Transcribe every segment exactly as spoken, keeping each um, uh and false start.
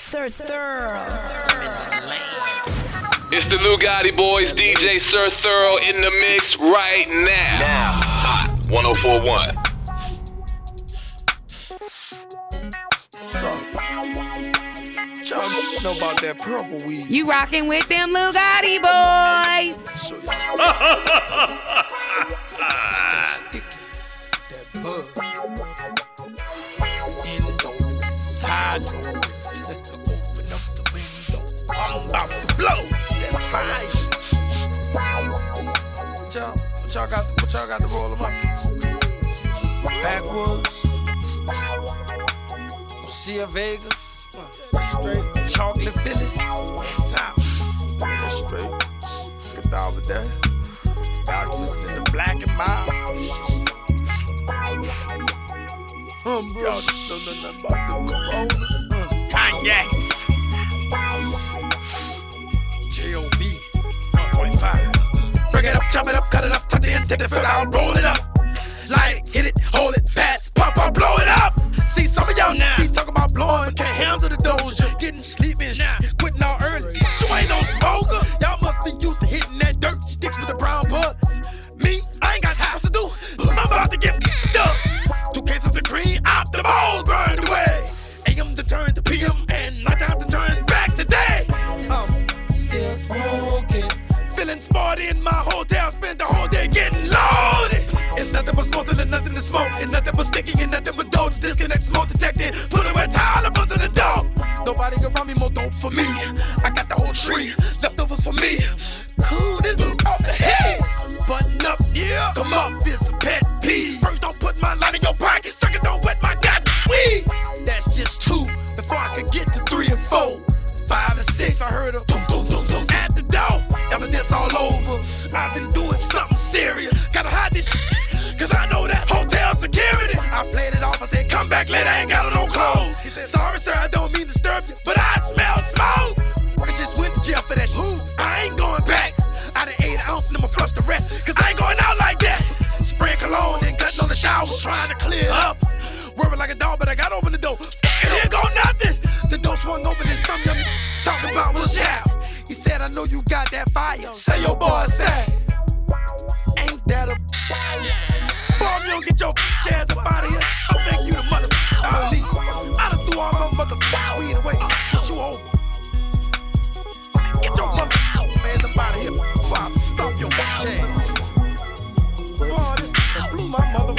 Sir Thorough. It's the Lugatti Boys, D J Sir Thorough in the mix right now. Now, Hot one oh four point one. Y'all know about that purple weed. You rocking with them Lugatti Boys. Show y'all. That bug. Indo. Hydro. Open up the window. I'm about to blow. That fire. What y'all, what y'all got, what y'all got to roll them up? Backwoods. Garcia Vegas. Straight chocolate Phillies. Top. That's straight. Get down with that. Y'all twisting in the black and mild. Um, bro. Y'all don't know nothing about the Corona. Uh, Kanye. J O B one point five. Bring it up, chop it up, cut it up, tuck the end, take the fill out, roll it up. Light it, hit it, hold it, pass, pop up, blow it up. See some of y'all now, we talking about blowing, can't handle the doja. Getting sleeping, quitting all early. You ain't no smoker. Y'all must be used to hitting that dirt, sticks with the brown buds. Me, I ain't got half to do. I'm about to get f***ed up. Two cases of green, out the balls burned away. A M to turn to P M, and night time to turn back to day. I'm still smoking. Feeling sporty in my hotel, spent the whole day getting loaded. It's nothing but smoke, there's nothing to smoke. It's nothing but sticking, and nothing but dope. Disconnect, smoke detected. Put a wet towel up under the door. Nobody around me, more dope for me. I got the whole tree, leftovers for me. Cool, this move off the head. Button up, yeah. Come up, it's a pet peeve. First, don't put my line in your pocket. Second, don't wet my goddamn weed. That's just two. Before I could get to three and four, five and six, I heard a boom, boom, boom, boom at the door. Evidence all over. I've been doing something serious. Gotta hide this shit, cause I know that's hotel security. I played it off, I said, come back later, I ain't got on no clothes. He said, sorry sir, I don't mean to disturb you, but I smell smoke. I just went to jail for that shit. I ain't going back. I done ate an ounce and I'ma flush the rest, cause I ain't going out like that. Spraying cologne and cutting on the shower, trying to clear it up. Worried like a dog, but I got open the door. And here go nothing. The door swung open and something young talking about was shout. He said, I know you got that fire. Say your boy said, ain't that a boy, you don't get your ass up out of here. I'll make you the mother police. I done threw all my mother weed away. What you over? Get your mother ass up out of here before I stop your ass. Oh, this blew my mother.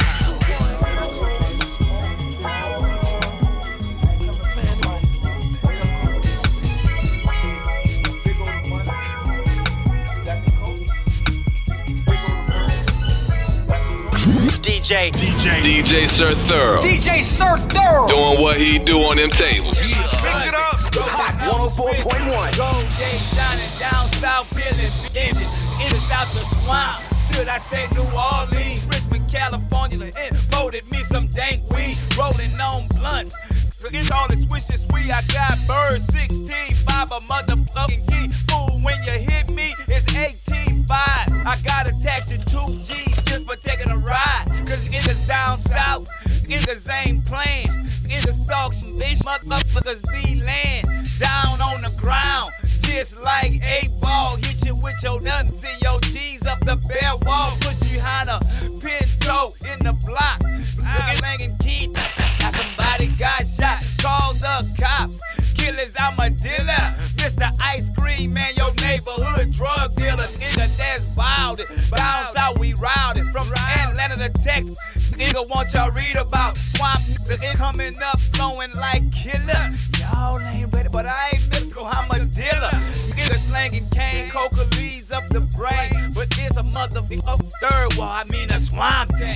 D J, D J, D J Sir Thorough. D J Sir Thorough. Doing what he do on them tables. Yeah. Mix it up. Hot one oh four point one. Gold day shining down south, feeling engines in and out the swamp. Should I say New Orleans, Richmond, California, and voted me some dank weed, rolling on blunts. It's all this wishes sweet. I got birds sixteen, five a motherfucking key. Fool, when you hit me, it's eighteen five. I gotta tax you two G's just for taking a ride. Cause in the down south, niggas ain't playing. In the stalks, these motherfuckers be laying down on the ground. Just like eight ball, hit you with your nuts and your G's up the bare wall. Push you behind a pinto in the block. I'm slanging keys. Now somebody got shot. Call the cops. Killers, I'm a dealer. Mister Ice Cream Man, your neighborhood drug dealer. Nigga, that's wild. Down south, we routed. From Atlanta to Texas. Nigga, want y'all read about swamp niggas coming up, flowing like killer. Y'all ain't ready, but I ain't mystical, I'm a dealer. Nigga slanging cane, coca leaves up the brain. But it's a motherfucker third wall, I mean a swamp thing.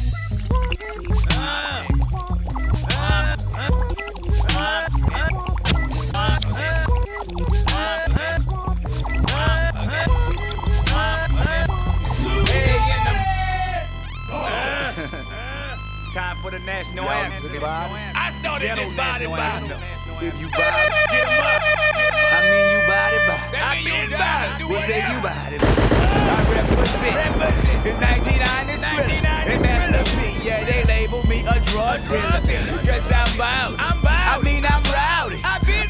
Uh, uh, uh, uh, time for the national anthem. I started this body by. If you body, Get 'em up. I mean you body by. I mean body. We say you body by. I represent. It's nineteen ninety-three. And Master P, yeah, they label me a drug dealer. Cause I'm wild. I'm wild. I mean I'm rowdy. I've been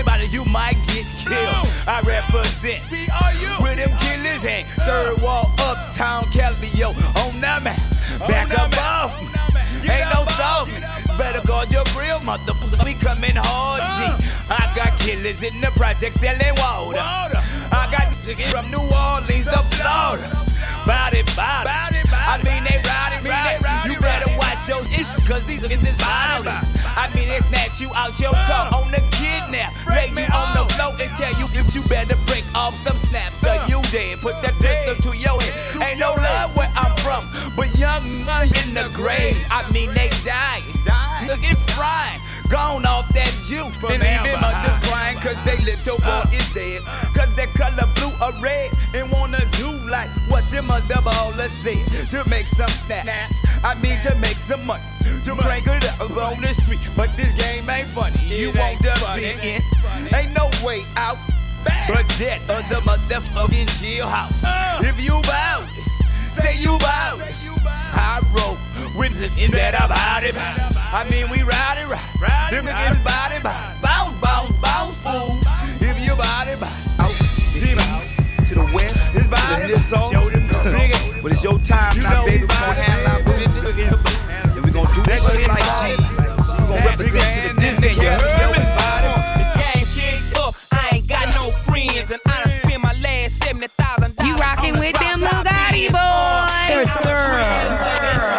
about it, you might get killed. I represent T R U. where them killers ain't. Third wall, uptown, Cali, yo, on the map. Back up off me. Ain't no softness. Better guard your grill, motherfucker. We coming hard, G. I got killers in the project selling water. I got niggas from New Orleans to Florida. Body, body. I mean, they rowdy, rowdy. You better watch your issues, cause these niggas is body. I mean, they snatch you out your car on the kidnap. Lay you on the floor and tell you if you better break off some snaps or you dead. Put that pistol to your head. Ain't no love where I'm from, but young men in the grave. I mean, they dying. Look, it's frying. Gone off that juice. And even mothers crying cause they little boy is dead. Cause they color blue or red and wanna do like what them other ballers said. To make some snaps. I mean to make some money. To break it up on the street. But this game ain't funny. You want to be in. Ain't no way out. But that other motherfucking jailhouse. If you bout it, say you bout it. I roll with it instead of body. I mean we ride it right. Them niggas body bounce, bounce, bounce, fool. If you body out, Jimmy to the west, it's body. This song, but it's your time now, baby. We gon' handle our business, and we gon' do this shit like G. We gon' represent to the Disney. You heard me? This game kicked up. I ain't got no friends, and I done spent my last seventy thousand dollars. You rockin' with them Lugatti boys. Sir, sir.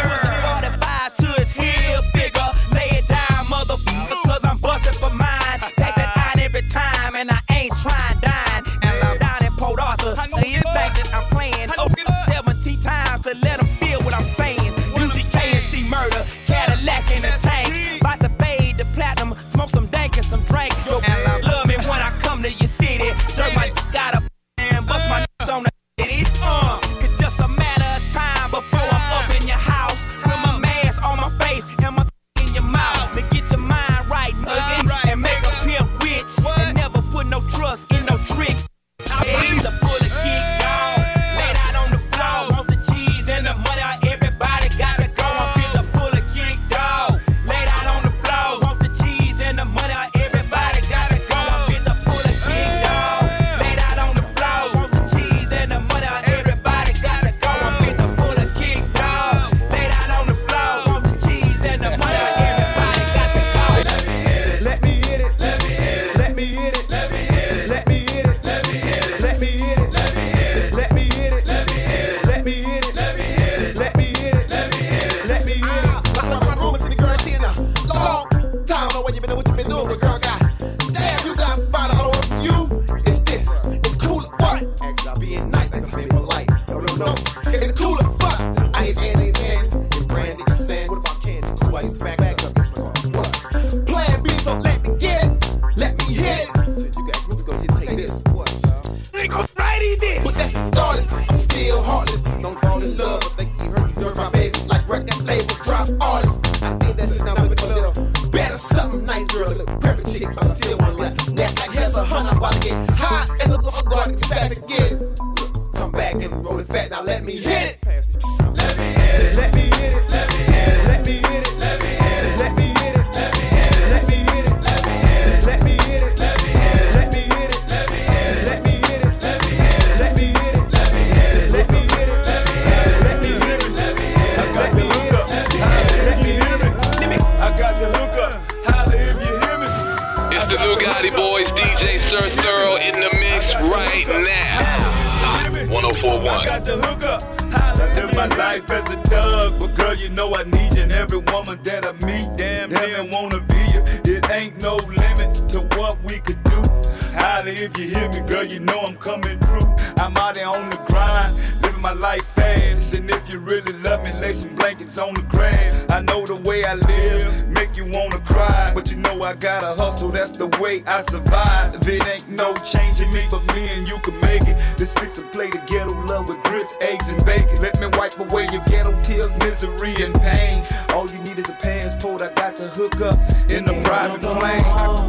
I survive. If it ain't no changing me, but me and you can make it. Let's fix a plate of ghetto love with grits, eggs, and bacon. Let me wipe away your ghetto tears, misery, and pain. All you need is a passport. I got to hook up in the private plane.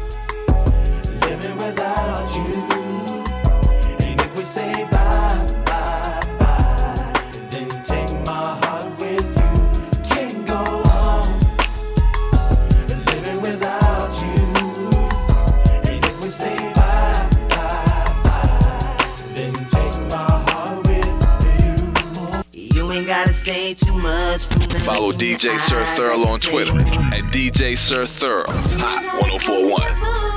Living without you. And if we say bye, bye, bye, then take my heart with you. Can't go on living without you. say too much. Follow D J Sir Thurl on Twitter at D J Sir Thurl. Hot one oh four one.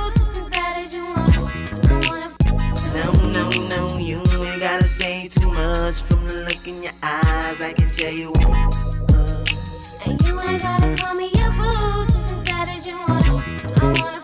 No, no, no, you ain't gotta say too much. From the look in your eyes, I can tell you. Uh, and you ain't gotta call me your boo, just as bad as you want. I wanna.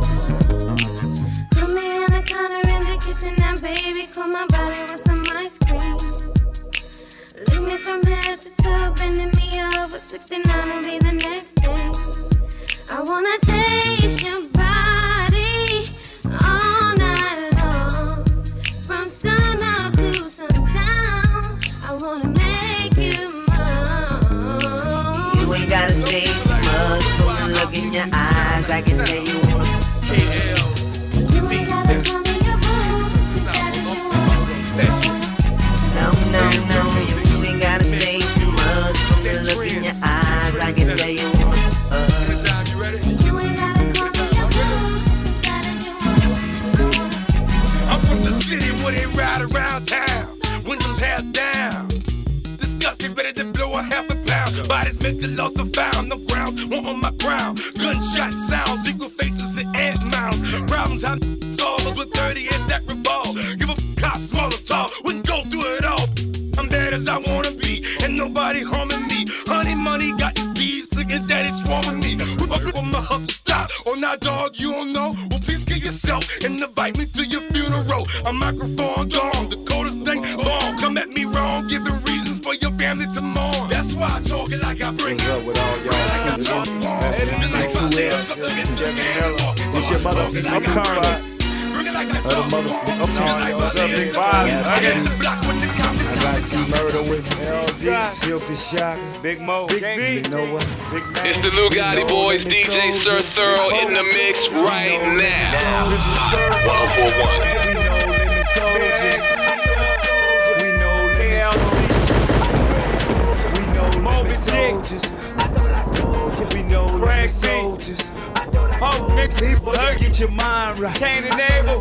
Put me in the corner in the kitchen and baby, cool my body with some ice cream. Lick me from head to toe, bending me over. sixty-nine will be the next thing. I wanna taste your body all night long. From sun up to sundown, I wanna make you mine. You ain't gotta say too much. From the look in your eyes, I can tell you wanna. You ain't gotta call me your boo, just as bad as you want. No, no, no, you, you ain't gotta say too much. From the look in your eyes, I can tell you wanna. Uh, You ain't gotta call me your boo, just as bad as you want. I'm from the city where they ride around town, windows half down. Disgusting, ready to blow a half a pound. Bodies mentally lost and found. No ground, one on my ground. Gunshot sounds, equal faces and ant mounds. Problems I'm solved with thirty and that revolve. Give a f how small or tall, we can go through it all. I'm bad as I wanna be, and nobody harming me. Honey, money, got these bees, looking daddy swarming me. With my, with my hustle stop, or not, dog, you don't know. Well, please kill yourself and invite me to your funeral. A microphone gone, the coldest thing long. Come at me wrong, giving reasons for your family to mourn. That's why I talk it like I bring What's it. up with all y'all? Like I talk It's like my lips, I'm looking to stand. It's your mother. I'm current. Bring it like I Other talk. motherfucker. I'm Like on. my What's up, lips, big five? I get the block with the cops. I got you murder with L D, Silk the Shock, Big Mo, Big B. You know what? Big Man. It's the Lugatti Boys, D J Sir Thurl in the mix right now. one oh four one. We know limit soldiers. We know limit soldiers. We know limit soldiers. I thought I told you. We know limit soldiers. I thought I told you. Get your mind right. Cain and Abel.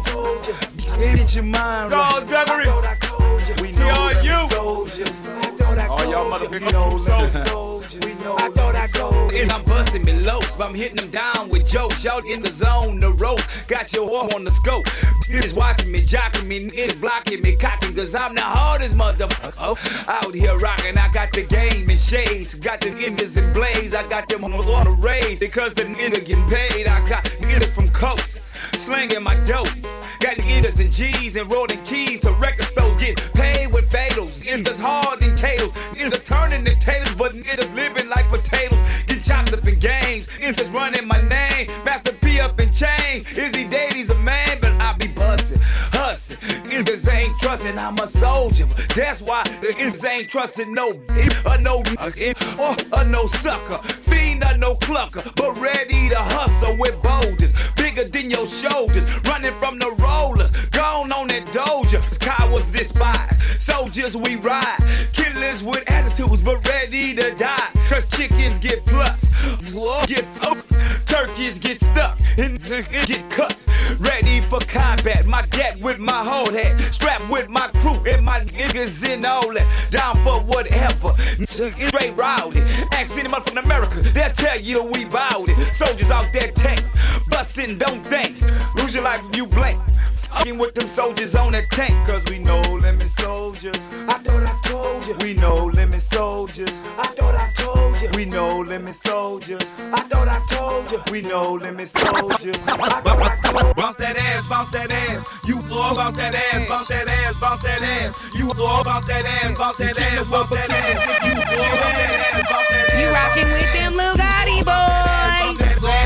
Get your mind right. Skullduggery. We know T R U. limit soldiers. All y'all motherfuckers. We know limit soldiers. We know limit soldiers. I'm busting me lows, but I'm hitting them down with jokes. Y'all in the zone, the rope, got your arm on the scope. Niggas watching me, jocking me, niggas blocking me, cocking, cause I'm the hardest motherfucker out here rocking. I got the game in shades, got the images in blaze, I got them on the raise, because the nigga getting paid. I got niggas from coast, slinging my dope. Got the eaters and G's and rolling keys to record stores, get paid with fatals. Niggas hard in tails, niggas turning the taters, but niggas living like potatoes. Get chopped up in games, niggas running my name. Master P up in chain, Izzy Daily's a man, but I be bustin', hustlin'. Niggas ain't trustin', I'm a soldier. That's why the niggas ain't trustin' no bitch, or no or, or no sucker, fiend or no clucker, but ready to hustle with boulders bigger than your shoulders, running from the rollers, gone on that doja. Cowards despise, soldiers we ride, killers with attitudes but ready to die. Cause chickens get plucked, get fucked, turkeys get stuck, and get cut. Ready for combat, my gat with my whole head, strapped with my crew and my niggas in all that. Down for whatever, straight rowdy. Ask anyone from America, they'll tell you we bout it. Soldiers out there tank, bustin', don't think. Lose your life if you blink. Fucking with them soldiers on that tank, cause we know limit soldiers. I thought I told you. We know limit soldiers. I thought I told you. We know limit soldiers. I thought I told you. We know limit soldiers. I thought I told you. Bounce that ass, bounce that ass. You all bounce that ass, bounce that ass, bounce that ass. You all bounce that ass, bounce that ass, bounce that ass. You all bounce that ass, bounce that ass. You rockin' with them Lugatti boys.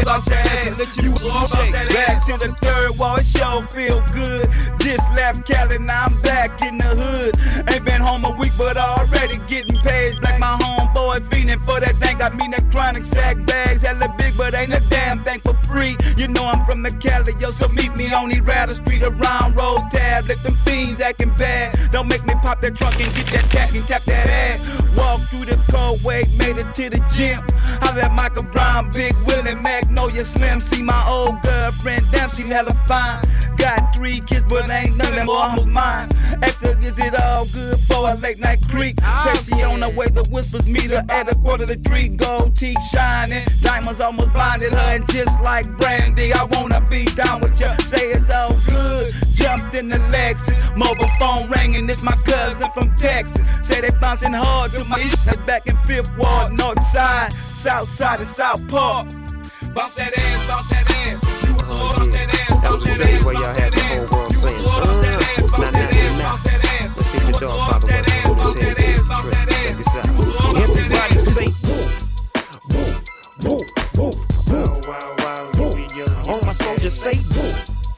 You back to the third wall, it sure feel good. Just left Cali, now I'm back in the hood. Ain't been home a week, but already getting paid. Like my homeboy feeding for that thing. Got me that chronic sack bags, hella big, but ain't a damn thing for free. You know I'm from the Cali, yo, so meet me on the Rattle Street around Road Tab. Let them fiends acting bad. Don't make me pop that trunk and get that tap and tap that ass. Walk through the cold wave, made it to the gym. I let Michael Brown, Big Willie, Magnolia Slim. See my old girlfriend, damn, she hella fine. Got three kids, but ain't none more of mine. Ask her, is it all good for a late night creek? Say she on her way to Whispers, meet her at a quarter to three. Gold teeth shining, diamonds almost blinded her. And just like Brandy, I wanna be down with ya. Say it's all good, jumped in the Lexus. Mobile phone ringing, it's my cousin from Texas. Say they bouncing hard to my east back in Fifth Ward, North Side, South Side, and South Park. Bump that ass, bump that ass. You was all bump that ass, bump that ass. Where y'all had the whole world saying, uh, nah, nah, nah. Let's see the dog pop up on his head. Check this out. Everybody say, woo, woo, woo, woo, woo, woo. All my soldiers say, woo,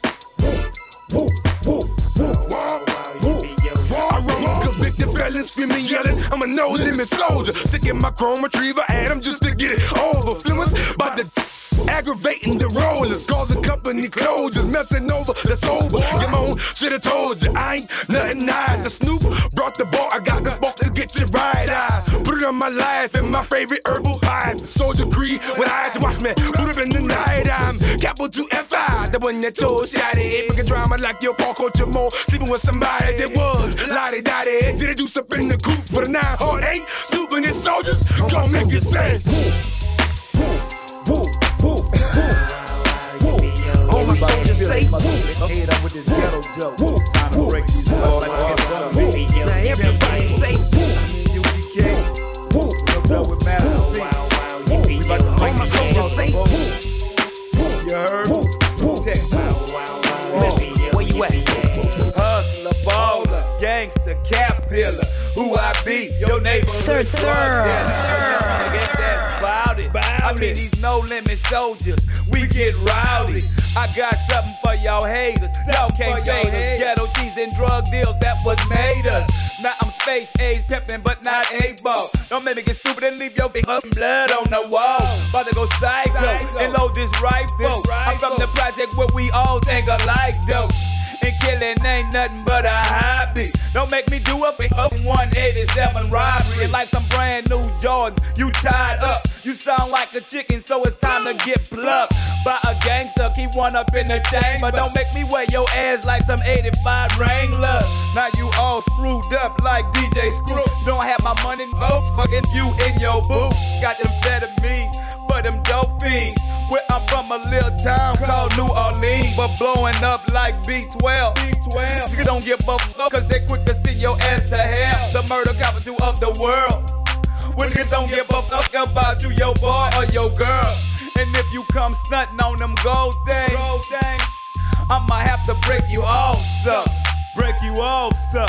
woo, woo, woo, woo. I run convicted felons, screaming, yelling. I'm a no limit soldier. Sick in my chrome retriever, and I'm just to get it over. Fluence by the aggravating the rollers, causing company closures, messing over the sober. Your own should've told you I ain't nothing nice. The Snoop brought the ball, I got the spark to get you right. I put it on my life and my favorite herbal high. Soldier Creed with eyes, watch me put up in the night. I'm capital F I, the one that told shotty. Fucking drama like your Paul Coach more, sleeping with somebody that was lottie dotty. Did it do something in the coop for the nine hard eight? Snoop and his soldiers, gon' make you say, woo, woo, woo, woo. All my soldiers say, woo. Head up with this ghetto dope. Time to break these laws like it's Now everybody say, woo. U B K. Woo. Look up with Master P. We about to break my soldiers say, woo. You heard? Woo. Where you at? Hustler, baller, gangster, cap pillar. Who I be? Your neighborhood. Sir, sir. Get that about it. I mean these no limit soldiers. We get rowdy. I got something for y'all haters. Y'all can't fade us. Ghetto cheese and drug deals, that was made us. Now I'm space age pimpin', but not A-ball. Don't make me get stupid and leave your big blood on the wall. About to go psycho and load this rifle. I'm from the project where we all think alike, though. And killing ain't nothing but a hobby. Don't make me do up a one eighty-seven robbery. Like some brand new Jordans, you tied up. You sound like a chicken, so it's time to get plucked by a gangster. Keep one up in the chamber. Don't make me wear your ass like some eighty-five Wrangler. Now you all screwed up like D J Screw. Don't have my money, no fucking you in your booth. Got them amphetamines for them dope fiends. Where I'm from, a little town called New Orleans, but blowing up like B twelve. B twelve. You don't give a fuck, cause they quick to send your ass to hell. The murder capital of the world. When niggas don't give a fuck about you, your boy or your girl. And if you come stunting on them gold things, gold things, I'ma have to break you off, sir. Break you off, sir.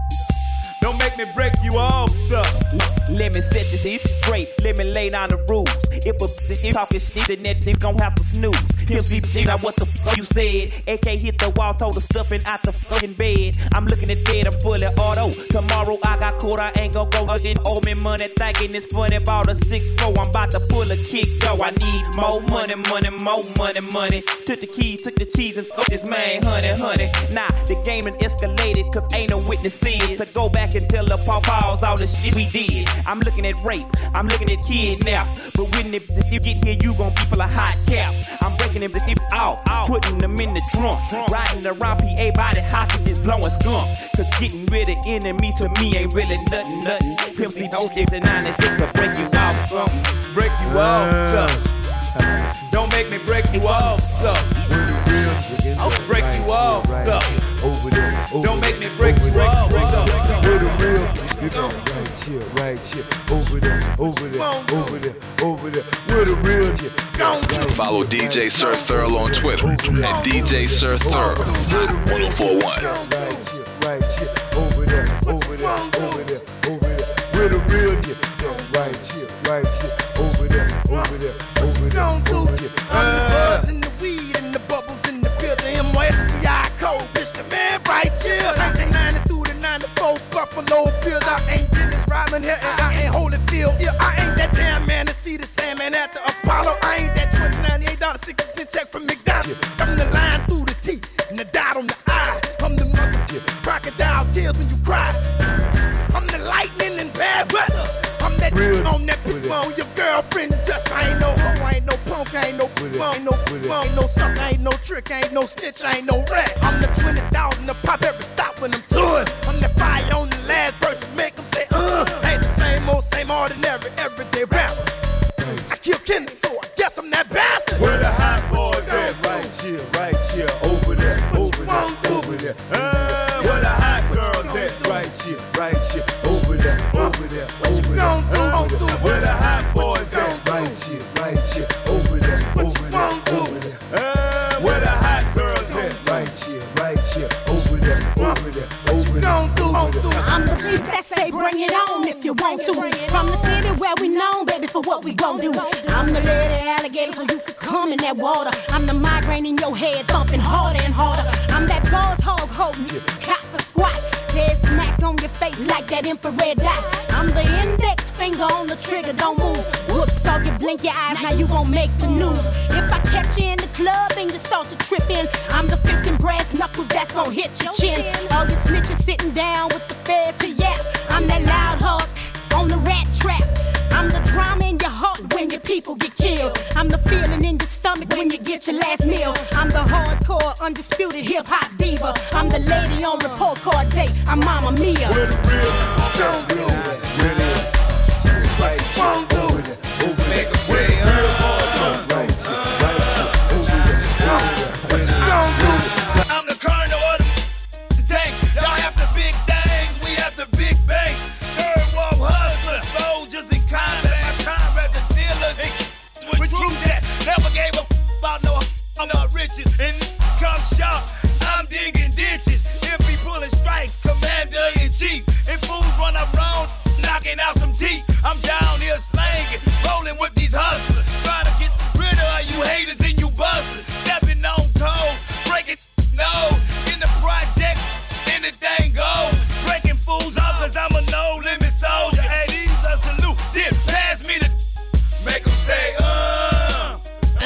Don't make me break you off, sir. Let me set this shit straight. Let me lay down the rules. If a bitch talking shit, then that shit gon' have to snooze. He'll see things like what the fuck you said. A K hit the wall, told her stuffing out the fucking bed. I'm looking at dead, I'm fully auto. Tomorrow I got caught, I ain't gon' go again. Owe me money, thinking it's funny. Bought a six four, I'm about to pull a kick, though. I need more money, money, more money, money. Took the keys, took the cheese, and fuck this man, honey, honey. Nah, the game done escalated, cause ain't no witnesses to go back and tell the pawpaws all the shit we did. I'm looking at rape, I'm looking at kidnap. But when if you get here, you gon' be full of hot caps. I'm breaking them the off, putting them in the trunk. Riding around P A by the hostages, blowing skunk. Cause getting rid of enemy to me ain't really nothing, nothing. Pimp C don't stick to ninety-six to break you off something. Break you off, son. Don't make me break you off, son. I'll break you off, son. Don't make me break you off, son. Where the real is on right here, right here, over there, over there, over there, over there. Where the real is. Follow D J Sir Thurl on Twitter at D J Sir Thurl one oh four one. Right here, right here, over there, over there, over there, over there. Where the real is. Right here, right here, over there, over there, over there, over there. I'm the buzz and the weed and the bubbles in the building. M O S T I code, bitch, the man right here. nineteen ninety through the ninety-four, Buffalo Bills. I ain't Dennis Rodman here and I ain't Holyfield. Yeah, I ain't that damn man to see the Sandman at the Apollo. I ain't that twenty ninety-eight dollars sixty cent check from McDonald's. From the line through the teeth and the dot on the eye. I'm the mother crocodile tears when you cry. I'm the lightning in bad weather. I'm that Real. on that bitch on your girlfriend. Just I ain't no hoe, I ain't no punk crook, I ain't no bum, ain't no bum, ain't no sucker, ain't no trick, I ain't no stitch, I ain't no rat. I'm the twenty thousand to pop every stop when I'm touring. I'm the fire on the last verse, make them say, uh. Ain't the same old, same ordinary, everyday rapper. I kill Kenny, so I guess I'm that bastard. Where the hot boys at? Right here, right here, over there, over there, over there. Uh, where the hot girls at? Right here, right here, over there, over there, over there. Uh, where the hot boys at? Right here, right here, over there, over there, over there. Uh, where the hot girls at? Right here, right here, over there, over there, over there. I'm the beast that say bring it on if you want to. From the city where we known, baby, for what we gon' do. I'm the lady alligator, so you could come in that water. I'm the migraine in your head, thumping harder and harder. I'm that boss hog holding you, cop for squat. Dead smack on your face like that infrared dot. I'm the index finger on the trigger, don't move. Whoops, so you blink your eyes, now you gon' make the news. If I catch you in the club and you start to trip in, I'm the fist and brass knuckles that's gon' hit your chin. All you snitches sitting down with the feds to yap. I'm that loud hog on the rat trap. I'm the drama in your heart when your people get killed. I'm the feeling in your stomach when you get your last meal. I'm the hardcore, undisputed hip-hop diva. I'm the lady on report card day. I'm Mama Mia. Where the real don't do it. Really? Right, one do it. Over make a way. Real boys don't right, right, over there. What you gon' do? I'm the colonel of the tank. Y'all have the big things, we have the big bank. Third wall hustlers, soldiers in combat, combat the dealers. With truth that never gave a f about no I'm not riches. And come short, I'm digging ditches. If we pulling strike, commander in chief. And fools run up wrong, knocking out some teeth. I'm down here slanging, rolling with these hustlers. Trying to get rid of you haters and you busters. Stepping on toes, breaking no. In the project, anything goes. Breaking fools off cause I'm a no-limit soldier. Hey, these a salute, dip, pass me the make them say, uh.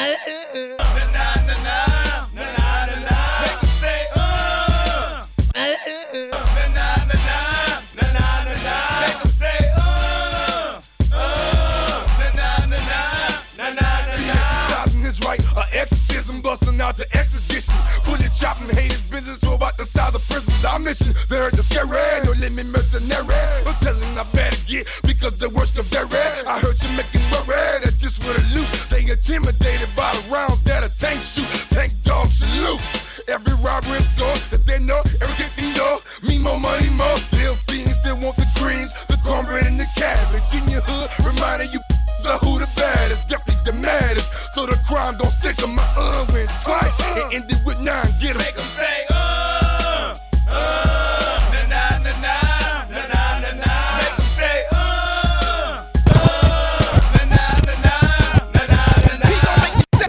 Na-na-na-na, na-na-na-na. Make them say, uh. Na-na-na-na, na-na-na-na. Make them say, uh. Uh. Na-na-na-na, na-na-na-na. Is right, a exorcism busting out the expedition. Bullet chopping haters, business all about the size of prisons. Our mission, they heard the scary, no limit mercenary. I'm telling I better get because the worst can vary. I heard you making worry that this would a loot. They intimidated by the rounds that a tank shoot. Tank dogs salute. Every robber is gone, that they know, everything they know. Me more money, more. Little fiends still want the greens, the cornbread and the cabbage. In your hood, reminding you of who the baddest, definitely the maddest. So the crime don't stick on my uh went twice and ended with nine. Get 'em. Make them say, uh, uh, na na na na, na na na na. Make them say, uh, uh, na na na na, na na na na.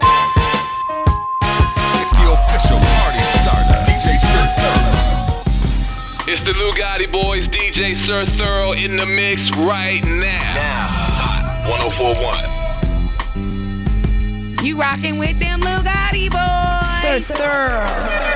It's the official party starter, D J Sir Thorough. It's the Lugatti Boys, D J Sir Thorough in the mix right now. Now, one oh four point one. You rockin' with them Lugatti Boys. Sir Thorough.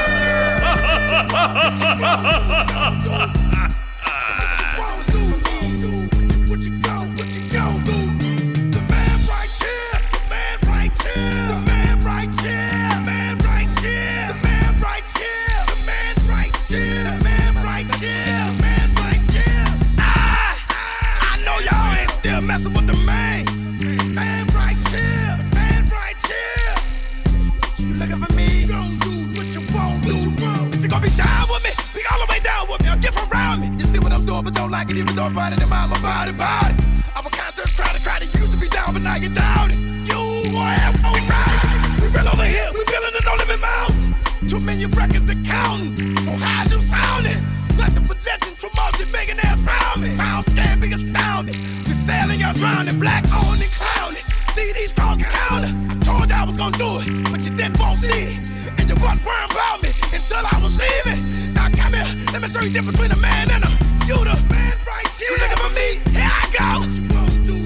Messing with the man, man right here, man right here. You looking for me? Gon' do what you won't do. If you gon' be down with me, be all the way down with me. Or get around me. You see what I'm doing, but don't like it. Even though I'm riding in my body, body. I'm a concert crowd, a crowd that used to be down, but now you're down. You have no right. We real over here, we building a no limit mountain. Two million records and counting. So how's you sounding? Nothing but legends, promoting, millionaires round me. Sound scared, be astounded. We sailing, y'all drowning, black owned and clowning. See these strong counter. I told you I was gonna do it, but you didn't won't see it. And you wasn't worrying about me until I was leaving. Now come here, let me show you the difference between a man and a you the man right here. You looking for me? Here I go. What you won't do?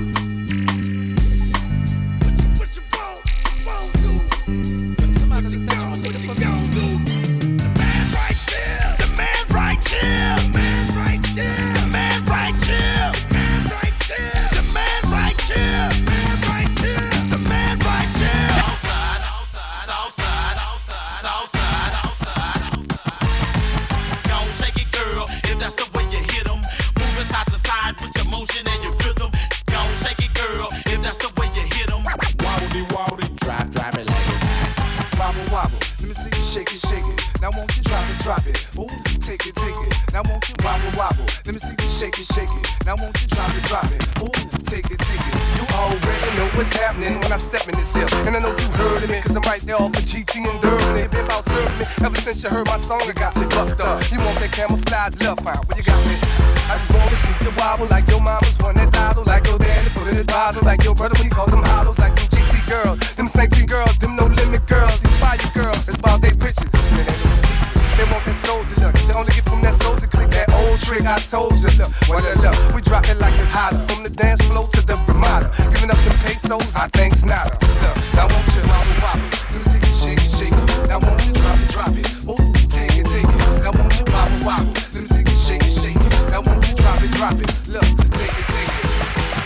What you what you won't, won't do? What you gon' what you gon' do? The man right here. The man right here. The man right here. The man right here. The man right here. The man right here. The man right here. The man right shake it. Now won't you drop it, drop it. Ooh, take it, take it. Now won't you wobble, wobble. Let me see you shake it, shake it. Now won't you drop it, drop it. Ooh, take it, take it. You already know what's happening when I step in this hill. And I know you heard of me, cause I'm right there off of G T and Durban. They've been about serving me ever since you heard my song. I got you bucked up. You want that camouflage love pound, but you got me. I just wanna see you wobble like your mama's won that lotto, like your daddy put in the bottle, like your brother when he called them hollows, like them G T girls, them sanctity girls, them no limit girls, these fire girls. It's about they bitches. Man, they don't see. They want that soldier look. You only get from that soldier click, that old trick I told you. Look, well, look, we drop it like it's hotter. From the dance floor to the Ramada. Giving up them pesos, I think's nada. Look, now won't you wobble wobble? Let me see you shake it, shake it. Now won't you drop it, drop it. Ooh, take it, take it. Now won't you wobble wobble? Let me see you shake it, shake it. Now won't you drop it, drop it. Look, take it, take it.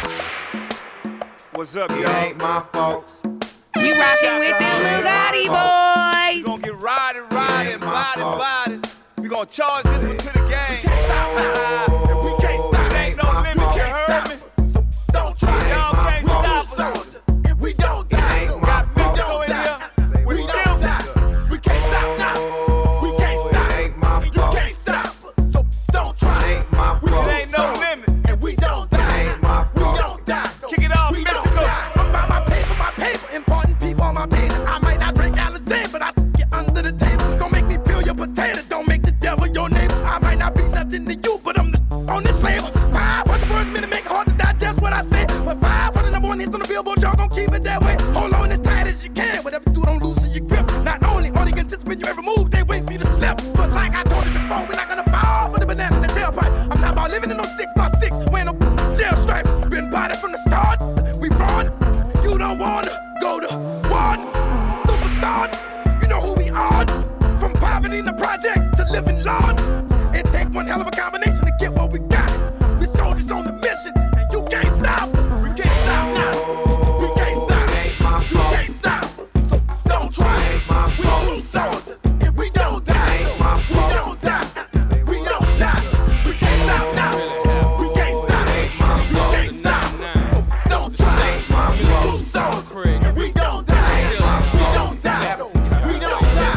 What's up, y'all? It ain't my fault. You rockin' with them Bugatti boys. We gon' get riding, riding, riding, riding. We gon' charge this one to the game. We can't stop now. We can't stop. It ain't no limit, you heard me? So don't try. Y'all can't stop us. If we don't die, Got Mexico in here. we don't die. We can't stop now. We can't stop. You can't stop. So don't try. It ain't no limit. And we don't die. We don't die. Kick it off, We don't Mexico. die. I'm by my paper, my paper. Important people on my page. I might not drink Alizé, but I get under the table. Don't make me peel your potato. Don't make the devil your neighbor. I might not be nothing to you, but I'm the on this label. five hundred words minute make it hard to digest what I say. But five hundred number one hits on the Billboard, y'all gon' keep it that way. Hold on as tight as you can. Whatever you do, don't loosen your grip. Not only are they anticipating your every move, they wait for you to slip. But like I told you before, we're not gonna fall for the banana in the tailpipe. I'm not about living in no six by six, wearing no jail stripes. Been body from the start. We run. You don't wanna go to one superstar. You know who we are. From poverty in the projects to living large. It take one hell of a combination to get what we got. We soldiers on the mission, and you can't stop us. We can't stop now. We can't stop. You can't stop us. So don't try. We true soldiers. If we don't die, we don't die. We don't die. We can't stop now. We can't stop. You can't stop. So don't try. We true soldiers. If we don't die, we don't die. We don't die.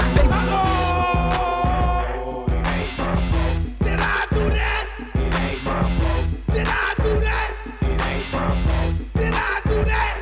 Did I do that? Did I do that? Did I do that?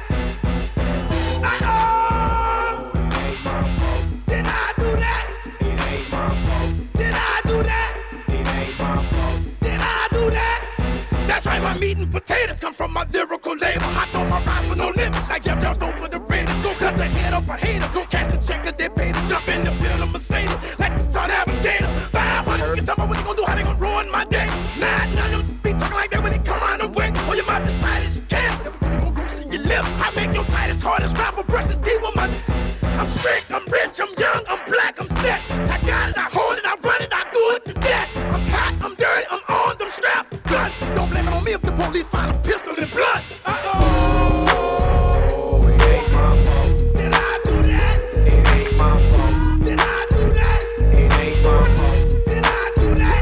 Uh-oh! Did I do that? Did I do that? Did I do that? That's right, my meat and potatoes come from my lyrical labor. I throw my rhymes for no limit, like Jeff Johnstone for the Raiders. Go cut the head off a hater, go catch the checker they pay to jump in the field of Mercedes, like the South Navigator. five hundred, you tell me what they gon' do, how they gon' ruin my day. Nah, none of them be talking like that when they come around the way. Hold your mouth as tight as you can, everybody gon' go see your lip. I make your tight as hard as rapper brushes teeth with my. I'm straight, I'm rich, I'm young, I'm black, I'm set. I got it, I hold it, I run it, I do it to death. I'm hot, I'm dirty, I'm armed, I'm strapped. Gun, don't blame it on me if the police find a pistol in blood. Uh-oh. It ain't my fault. Did I do that? It ain't my fault. Did I do that? It ain't my fault. Did I do that?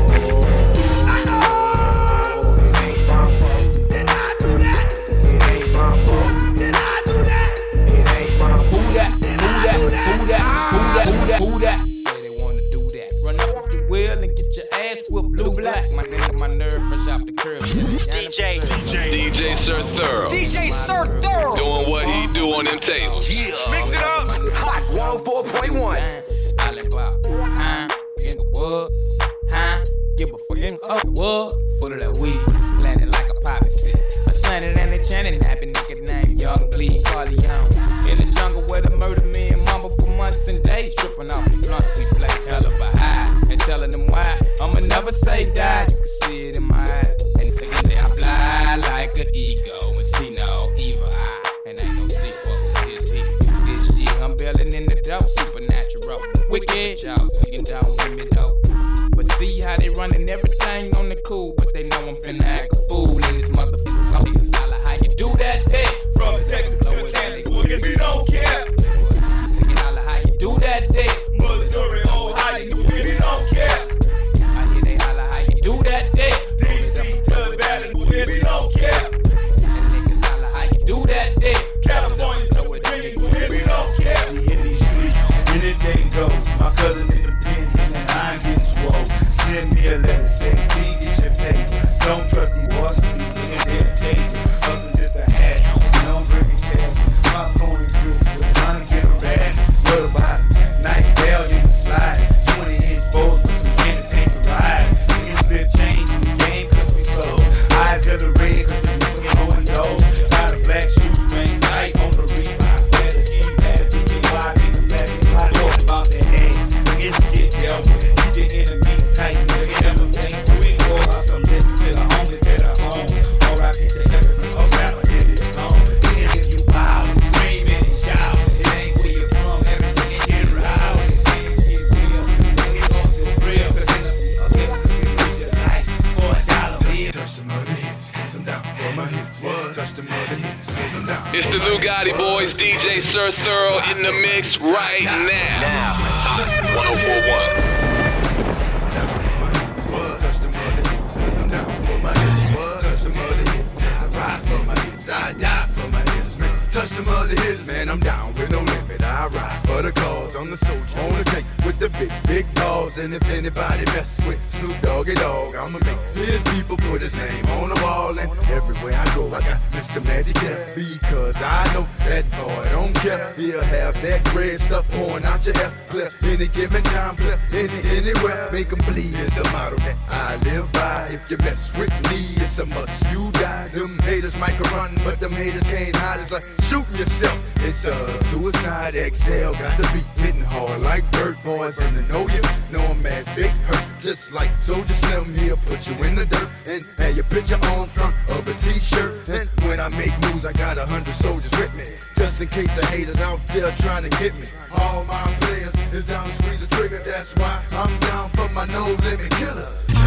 Uh-oh. It ain't my fault. Did I do that? It ain't my fault. Did I do that? It ain't my fault. Who that? Who that? Who that? Who that? Who that? Who that? Say they wanna do that. Run up if you will and get your ass whipped blue black. My nigga, my nerve fresh off the curb. D J, D J, D J Sir Thorough. D J Sir Thorough. Doing what he do on them tables. Yeah. Mix it up. Hot one oh four point one. Alibaba, huh? In the wood, huh? Give a fucking up wood. Full of that weed, landing like a poppy seed. A slanted and a chanting, napping nigga named Young Bleed Corleone. In the jungle where the murder men mumble for months and days, tripping off the blunts we play hell of a high. And telling them why, I'ma never say die. You can see it in my eyes. And so you say I fly like an eagle and see no evil eye. And ain't no sequel, this he, this year I'm building in the dope, supernatural. Wicked, y'all taking down with me though. But see how they running everything on the cool, but they know I'm finna act a fool in this motherfucker. I'm niggas holla how you do that day. From Texas to Kansas, because we don't care. Singing holla how you do that day. Missouri, Ohio, because we don't care. I hear they holla how you do that day. D C to the Valley, because we don't care. And niggas holla how you do that day. California to Virginia, because we don't care. See in these streets, when it didn't go, my cousin thousand in the pen, and I ain't getting swole. Send me a letter, say, B, is your paper. Don't trust me, boss, be in their table. Husband just a hat, don't bring it cash. Popcorn and grits, trying to get a rag. What about it? Nice bell in the slide. twenty inch bowls with some candy paint to ride. Niggas still change in the game cause we sold. Eyes of the red cause we fucking holding doors. Tired of black shoes, rain night on the revive. Better ski pass, we get wide in the back. I talk about that ass, niggas get dealt with. Keep your enemies tight, nigga, never think. We go out some living to the homies that are home. All right, it's a everything, all right, but it is home. Niggas, you wild, screaming and shout. It ain't where you're from, everything is getting loud. It's getting get real, niggas go to real. Cause in the I'll get your life for a dollar bill. Touch the mother hips, hands them down for my hips. What? Touch the mother hips, hands them down. It's the Lugatti Boys, D J Sir Thorough in the mix right now. Now, Hot one oh four point one. Touch the mother hips, hands them down for my hips. What? Touch the mother hips, I ride for my hips, I die for my hips, man. Touch the mother hips, man, I'm down with no limit. I ride for the cause, I'm the soldier on the tank with the big, big balls. And if anybody messes with Snoop Doggy Dogg, I'ma make his people put his name on the wall. And everywhere I go, I got Mister Magic there. Because I know that boy don't care. He'll have that red stuff pouring out your hair. Clear any given time, clear any, anywhere. Make 'em bleed is the motto that I live by. If you mess with me, it's a must, you die. Them haters might run, but them haters can't hide. It's like shooting yourself. It's a suicide exhale. Got the beat hitting hard like dirt boys. And to know you, know I'm as big hurt. Just like Soldier Slim, he'll put you in the dirt. And have your picture on front of a t-shirt. And when I make moves, I got a hundred soldiers with me. Just in case the haters out there trying to get me. All my players is down to squeeze the trigger. That's why I'm down for my no limit killer.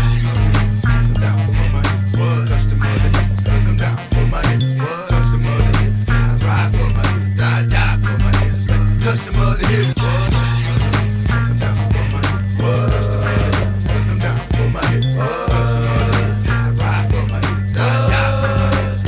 I'm down for my hips. What? Touch the mother hips. I'm down for my hips. What? Touch the mother hips. I ride for my hips. I die for my hips. Touch the mother hips. What? I'm down for my hips. What? Touch the mother hips. I'm down for my hips. What? Touch the mother hips. I ride for my hips. I die for my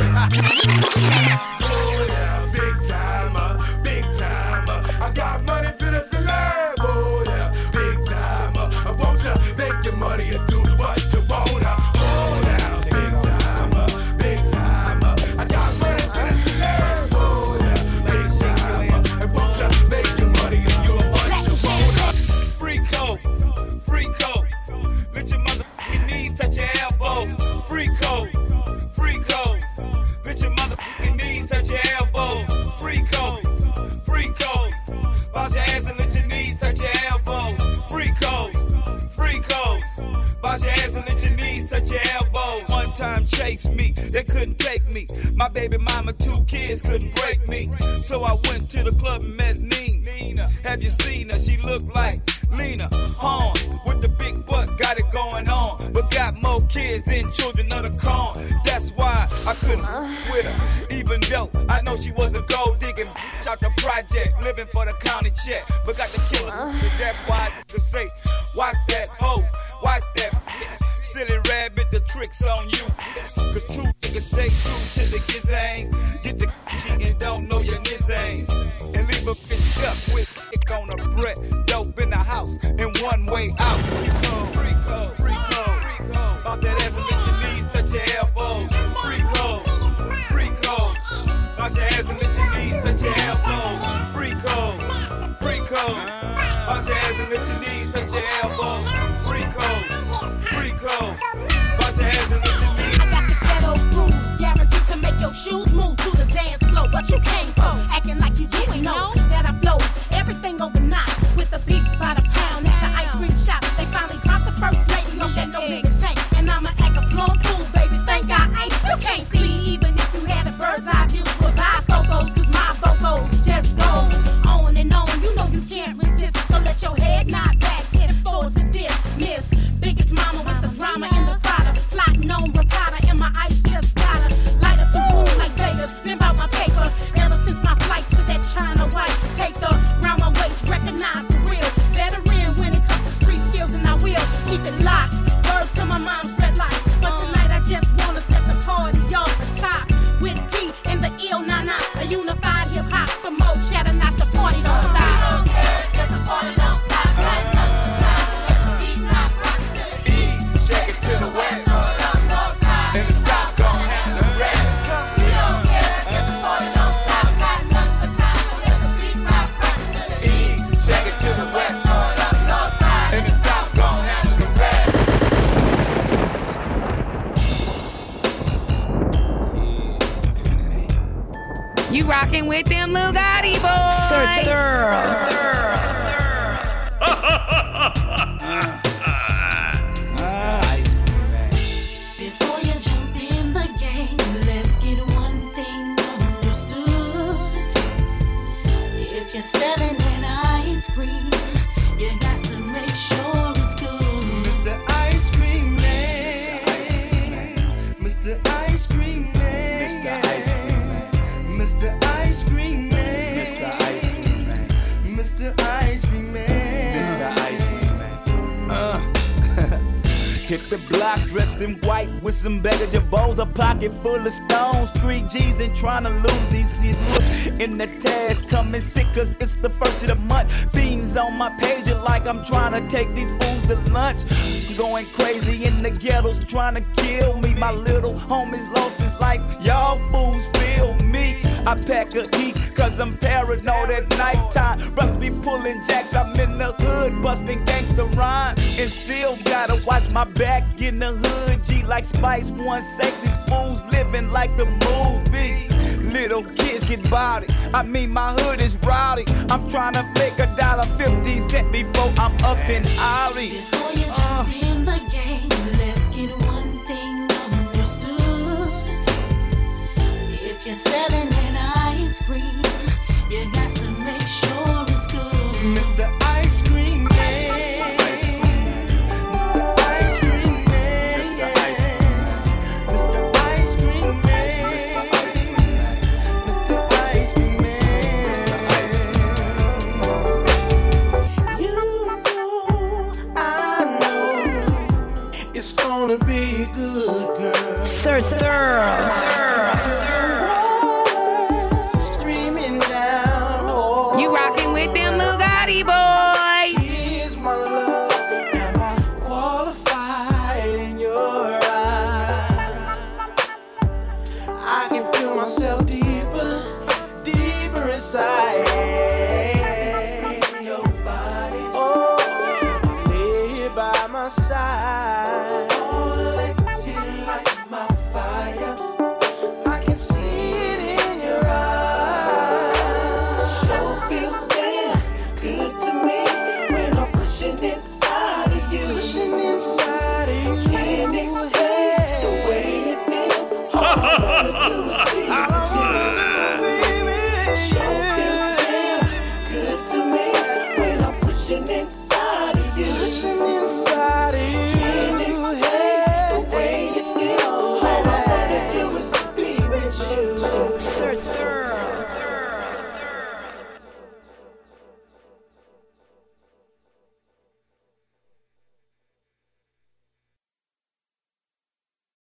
hips. Oh yeah, big timer, big timer. I got money to the celeb. Oh yeah, big timer. I want you make your money and do what you wanna. Oh yeah, big timer, big timer. I got money to the celeb. Oh yeah, big timer. I want you make your money and do what you wanna. Free coat, free coat. Let your motherfucking knees touch your elbows. Free coat, free coat. Let your motherfucking knees touch your elbows. Free coat, free coat. Bounce your ass and let your knees touch your elbows. Free coat, free coat. Bounce your ass and let your knees touch your elbows. One time chased me, they couldn't take me. My baby mama, two kids couldn't break me. So I went to the club and met Nina. Have you seen her? She looked like Lena Horne with the big butt, got it going on, but got more kids than children of the corn. That's why I couldn't with her, even though I know she was a gold digging bitch out the project, living for the county check, but got the killer. So that's why I could say, watch that hoe, watch that bitch. Silly rabbit, the trick's on you. Cause true niggas stay true to the gizang. Get the cheat and don't know your nizang. And leave a bitch stuck with stick on a brick. Dope in the house and one way out. Free code, free code, free code, free code. Bounce that ass and let your knees touch your elbows. Free code, free code. Bounce your ass and let your knees touch your elbows. Free code, free code. Bounce your ass and let your knees touch your elbows. Free code, free code. Bounce your ass and let your knees. I got the ghetto grooves, guaranteed to make your shoes move to the dance floor. What you came for? Acting like you didn't know that I flow everything overnight with the beats by the pound at the ice cream shop. They finally dropped the first lady on that no limit tank, and I'ma act a plum fool, baby. Think I ain't? You can't see even if you had a bird's eye view with bifocals, 'cause my vocals just go on and on. You know you can't resist, so let your head nod back and forward to this. Miss Biggest Mama with the drama in the process. Rocking with them Lugatti boys. Sir, sir. Before you jump in the game, let's get one thing understood. If you're selling an ice cream, you got to make sure it's good. Mister Ice Cream Man, Mister Ice Cream Man, Mister Ice Cream Man, Mister Ice Cream Man, Mister Ice Cream Man, Mister Ice Cream Man, Mister Ice Cream Man. Uh. Hit the block dressed in white with some baggage of bows, a pocket full of stones, three G's and trying to lose these. these look in the task, coming sick cause it's the first of the month. Fiends on my page are like I'm trying to take these fools to lunch. Going crazy in the ghettos trying to kill me. My little homies lost his life, y'all fools feel me. I pack a heat cause I'm paranoid at nighttime. Brothers be pulling jacks, I'm in the hood busting gangster rhyme. And still gotta watch my back in the hood. G like Spice One Sex, these fools living like the movie. Little kids get body, I mean my hood is rowdy. I'm trying to make a dollar fifty cent before I'm up and outy. Before you jump uh. in the game, let's get one thing understood. If you're selling an ice cream, you got to make sure it's good. Mister Ice Cream Man, Mister Ice Cream Man, Mister Ice Cream Man, Mister Ice Cream Man. You know, I know, it's gonna be good, girl. Sir, sir.